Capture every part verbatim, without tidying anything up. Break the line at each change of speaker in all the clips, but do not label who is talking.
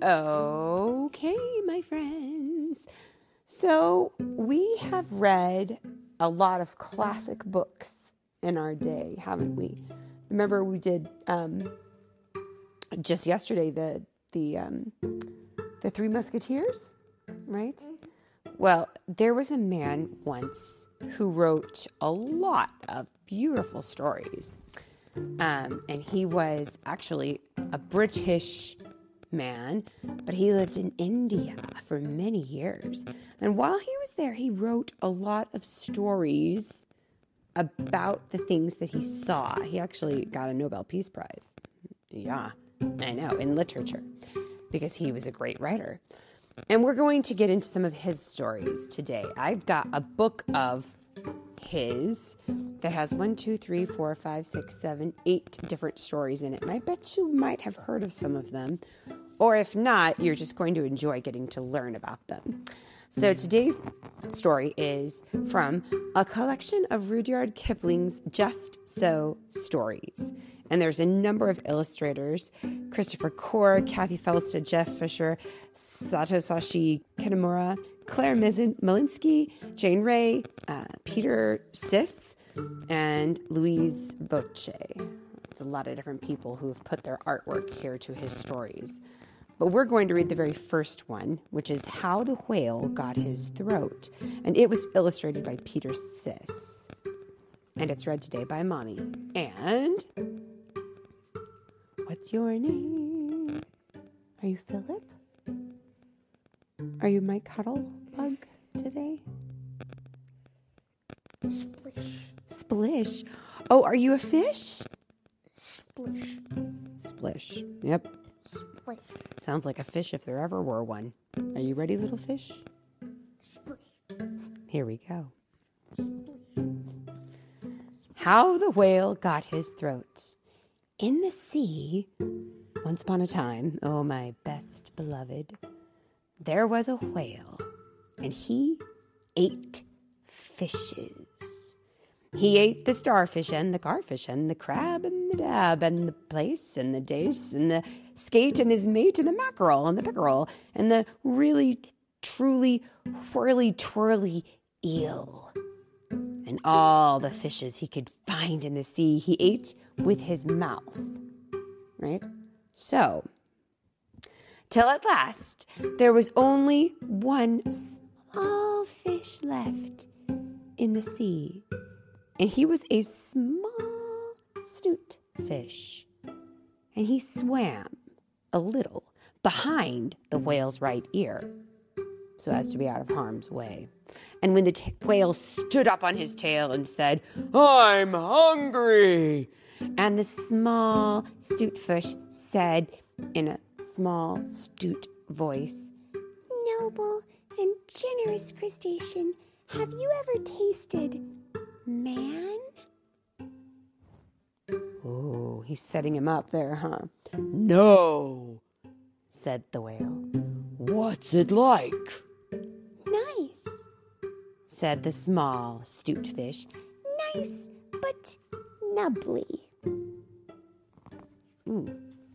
Okay, my friends. So we have read a lot of classic books in our day, haven't we? Remember we did um, just yesterday the the um, the Three Musketeers, right? Well, there was a man once who wrote a lot of beautiful stories, um, and he was actually a British man, but he lived in India for many years. And while he was there, he wrote a lot of stories about the things that he saw. He actually got a Nobel Peace Prize. Yeah, I know, in literature, because he was a great writer. And we're going to get into some of his stories today. I've got a book of his that has one, two, three, four, five, six, seven, eight different stories in it. And I bet you might have heard of some of them. Or if not, you're just going to enjoy getting to learn about them. So today's story is from a collection of Rudyard Kipling's Just So stories. And there's a number of illustrators: Christopher Core, Kathy Felstad, Jeff Fisher, Satoshi Kitamura, Claire Malinsky, Jane Ray, uh, Peter Siss, and Louise Voce. It's a lot of different people who have put their artwork here to his stories. But we're going to read the very first one, which is How the Whale Got His Throat. And it was illustrated by Peter Siss. And it's read today by Mommy. And what's your name? Are you Philip? Are you my cuddle bug today?
Splish.
Splish. Oh, are you a fish?
Splish.
Splish. Yep.
Splish.
Sounds like a fish if there ever were one. Are you ready, little fish?
Splish.
Here we go.
Splish.
How the Whale Got His Throat. In the sea, once upon a time, oh my best beloved, there was a whale, and he ate fishes. He ate the starfish and the garfish and the crab and the dab and the plaice and the dace and the skate and his mate and the mackerel and the pickerel and the really, truly, whirly, twirly eel. And all the fishes he could find in the sea he ate with his mouth, right? So, till at last there was only one small fish left in the sea. And he was a small stute fish. And he swam a little behind the whale's right ear, so as to be out of harm's way. And when the t- whale stood up on his tail and said, "I'm hungry," and the small stute fish said in a small stute voice,
Noble and generous crustacean, have you ever tasted man?
Oh, he's setting him up there, huh? "No," said the whale. "What's it like?"
Nice.
said the small stute fish.
Nice, but nubbly.
Mm.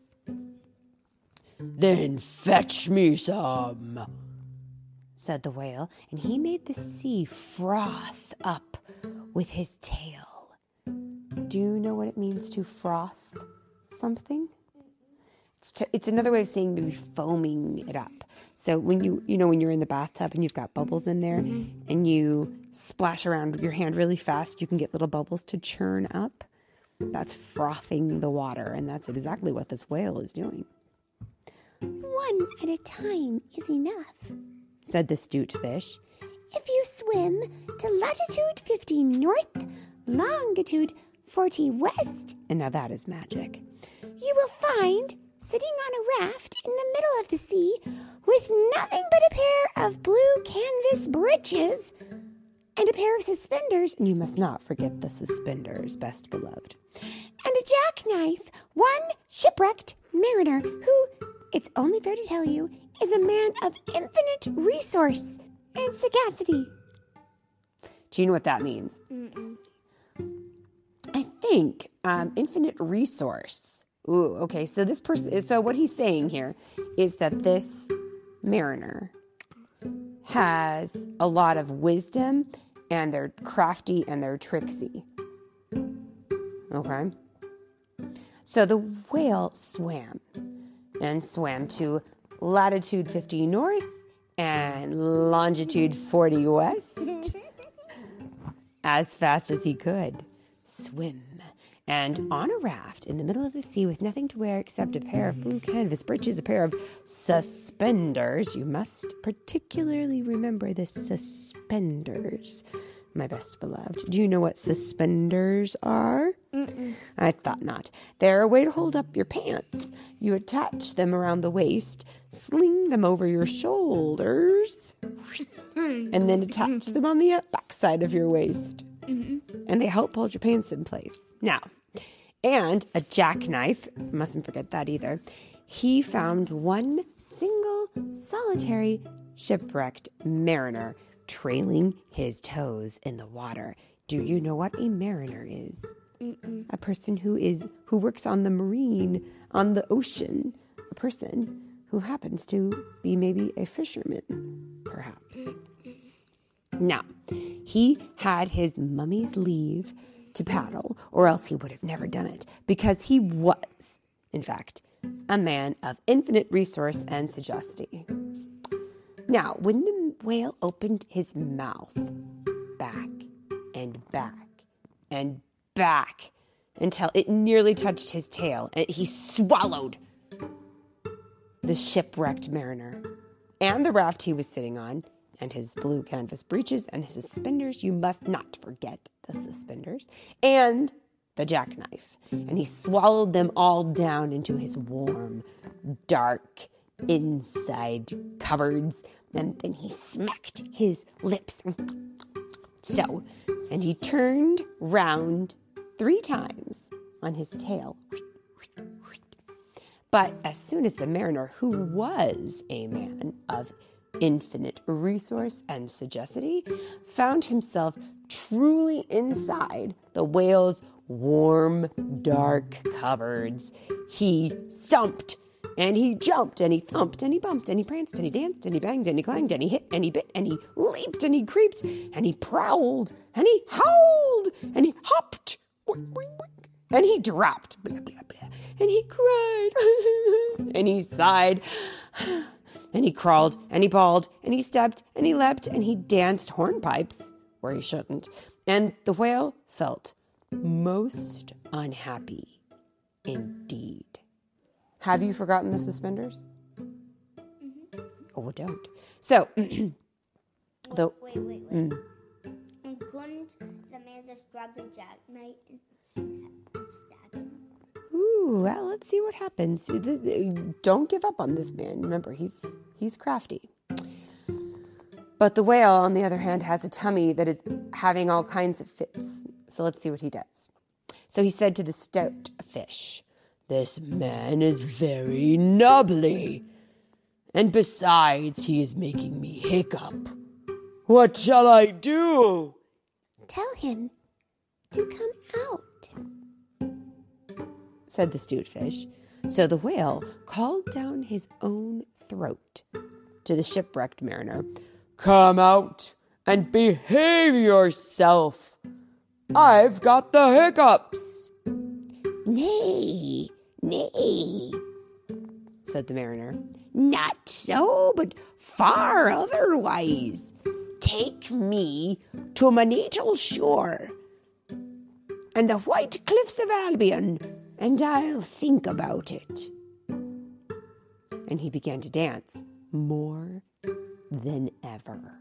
"Then fetch me some," said the whale, and he made the sea froth up with his tail. Do you know what it means to froth something? It's, to, it's another way of saying maybe foaming it up. So when you, you know, when you're in the bathtub and you've got bubbles in there mm-hmm. and you splash around your hand really fast, you can get little bubbles to churn up. That's frothing the water, and that's exactly what this whale is doing.
One at a time is enough,
said the stute fish.
If you swim to latitude fifty north, longitude forty west,
and now that is magic,
you will find, sitting on a raft in the middle of the sea, with nothing but a pair of blue canvas breeches and a pair of suspenders,
and you must not forget the suspenders, best beloved,
and a jackknife, one shipwrecked mariner who, it's only fair to tell you, is a man of infinite resource and sagacity.
Do you know what that means?
Mm-mm.
I think um, infinite resource Ooh, okay. So this person, so what he's saying here is that this mariner has a lot of wisdom, and they're crafty and they're tricksy. Okay. So the whale swam and swam to latitude fifty north and longitude forty west as fast as he could swim. And on a raft in the middle of the sea with nothing to wear except a pair of blue canvas breeches, a pair of suspenders. You must particularly remember the suspenders, my best beloved. Do you know what suspenders are? Mm-mm. I thought not. They're a way to hold up your pants. You attach them around the waist, sling them over your shoulders, and then attach them on the backside of your waist. Mm-hmm. And they help hold your pants in place. Now, and a jackknife, mustn't forget that either. He found one single solitary shipwrecked mariner trailing his toes in the water. Do you know what a mariner is? Mm-mm. A person who is who works on the marine, on the ocean. A person who happens to be maybe a fisherman, perhaps. Now, he had his mummy's leave to paddle, or else he would have never done it, because he was, in fact, a man of infinite resource and sagacity. Now, when the whale opened his mouth, back and back and back until it nearly touched his tail, and he swallowed the shipwrecked mariner and the raft he was sitting on, and his blue canvas breeches and his suspenders. You must not forget the suspenders, and the jackknife. And he swallowed them all down into his warm, dark inside cupboards, and then he smacked his lips. So, and he turned round three times on his tail. But as soon as the mariner, who was a man of infinite resource and sagacity, found himself truly inside the whale's warm, dark cupboards, he stomped and he jumped and he thumped and he bumped and he pranced and he danced and he banged and he clanged and he hit and he bit and he leaped and he creeped and he prowled and he howled and he hopped and he dropped blah, blah, blah, and he cried and he sighed. And he crawled, and he bawled, and he stepped, and he leapt, and he danced hornpipes where he shouldn't. And the whale felt most unhappy indeed. Have you forgotten the suspenders? Mm-hmm. Oh, don't. So,
wait, the, wait, wait, wait. Mm. And couldn't the man just grab the jackknife and stab, stab him?
Ooh, well, let's see what happens. Don't give up on this man. Remember, he's he's crafty. But the whale, on the other hand, has a tummy that is having all kinds of fits. So let's see what he does. So he said to the stout fish, "This man is very nubbly, and besides, he is making me hiccup. What shall I do?"
"Tell him to come out,"
said the stute fish. So the whale called down his own throat to the shipwrecked mariner. "Come out and behave yourself. I've got the hiccups."
"Nay, nay,"
said the mariner.
"Not so, but far otherwise. Take me to my natal shore and the white cliffs of Albion, and I'll think about it." And he began to dance more than ever.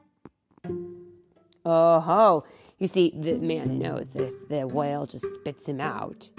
Oh ho! You see, the man knows that if the whale just spits him out,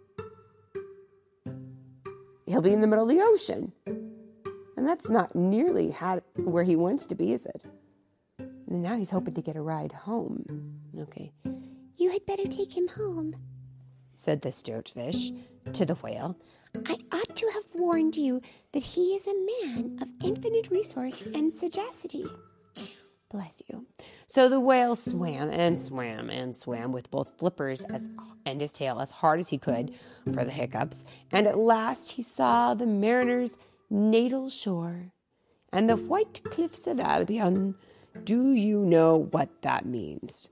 he'll be in the middle of the ocean. And that's not nearly how, where he wants to be, is it? And now he's hoping to get a ride home. Okay. "You had better take him home,"
said the stoatfish to the whale.
"I ought to have warned you that he is a man of infinite resource and sagacity."
Bless you. So the whale swam and swam and swam with both flippers as, and his tail as hard as he could for the hiccups. And at last he saw the mariner's natal shore and the white cliffs of Albion. Do you know what that means?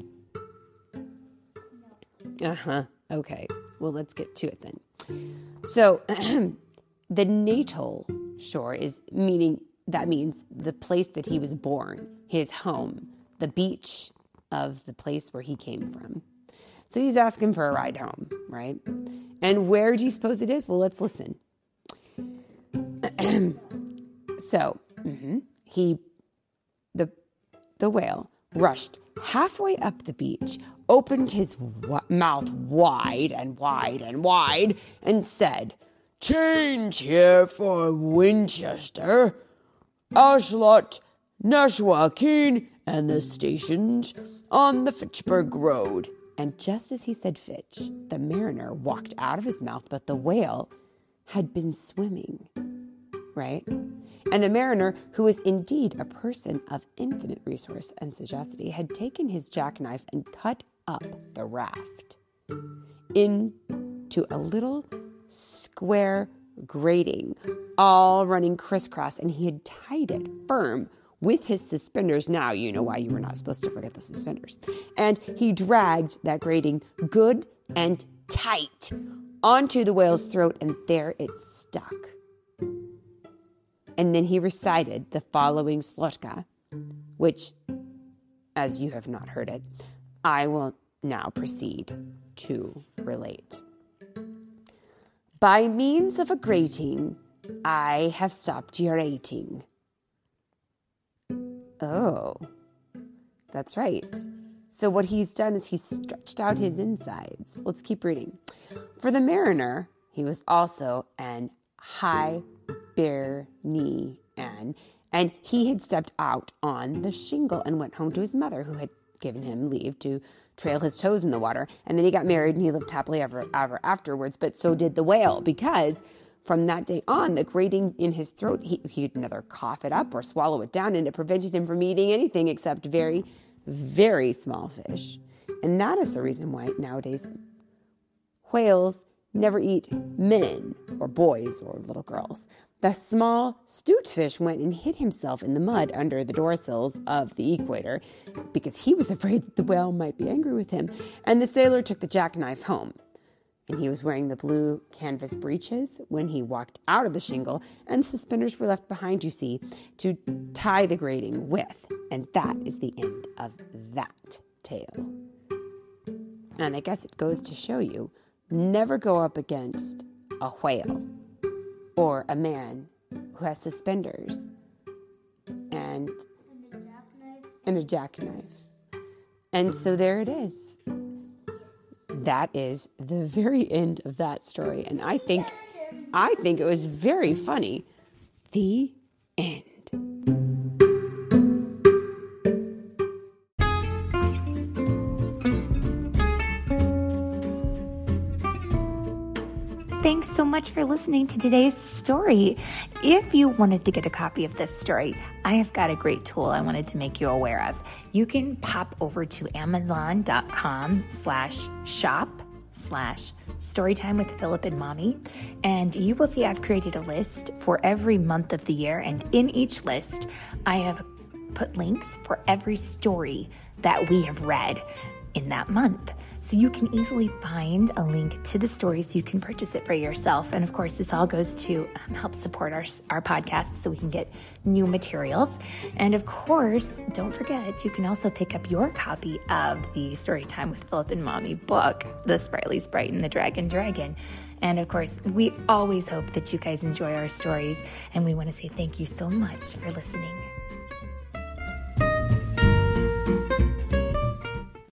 Uh-huh. Okay. Well, let's get to it then. So the natal shore is meaning, that means the place that he was born, his home, the beach of the place where he came from. So he's asking for a ride home, right? And where do you suppose it is? Well, let's listen. so mm-hmm, he, the, the whale rushed halfway up the beach, opened his w- mouth wide and wide and wide, and said, "Change here for Winchester, Ashlot, Nashua, Keene, and the stations on the Fitchburg Road." And just as he said Fitch, the mariner walked out of his mouth, but the whale had been swimming, right? And the mariner, who was indeed a person of infinite resource and sagacity, had taken his jackknife and cut up the raft into a little square grating, all running crisscross, and he had tied it firm with his suspenders. Now you know why you were not supposed to forget the suspenders. And he dragged that grating good and tight onto the whale's throat, and there it stuck. And then he recited the following sloshka, which, as you have not heard it, I will now proceed to relate. By means of a grating, I have stopped your eating. Oh, that's right. So what he's done is he's stretched out his insides. Let's keep reading. For the mariner, he was also an Hibernian, and he had stepped out on the shingle and went home to his mother, who had given him leave to trail his toes in the water. And then he got married and he lived happily ever, ever afterwards. But so did the whale, because from that day on, the grating in his throat, he, he'd neither cough it up or swallow it down, and it prevented him from eating anything except very, very small fish. And that is the reason why nowadays whales never eat men or boys or little girls. The small stute went and hid himself in the mud under the door sills of the equator because he was afraid that the whale might be angry with him. And the sailor took the jackknife home. And he was wearing the blue canvas breeches when he walked out of the shingle, and the suspenders were left behind, you see, to tie the grating with. And that is the end of that tale. And I guess it goes to show you, never go up against a whale or a man who has suspenders and, and a jackknife. And so there it is. That is the very end of that story. And I think, I think it was very funny. The end.
Thanks so much for listening to today's story. If you wanted to get a copy of this story, I have got a great tool I wanted to make you aware of. You can pop over to amazon.com slash shop slash storytime with Philip and Mommy, and you will see I've created a list for every month of the year, and in each list, I have put links for every story that we have read in that month. So you can easily find a link to the story so you can purchase it for yourself. And of course, this all goes to um, help support our, our podcast so we can get new materials. And of course, don't forget, you can also pick up your copy of the Storytime with Philip and Mommy book, The Sprightly Sprite and the Dragon Dragon. And of course, we always hope that you guys enjoy our stories. And we want to say thank you so much for listening.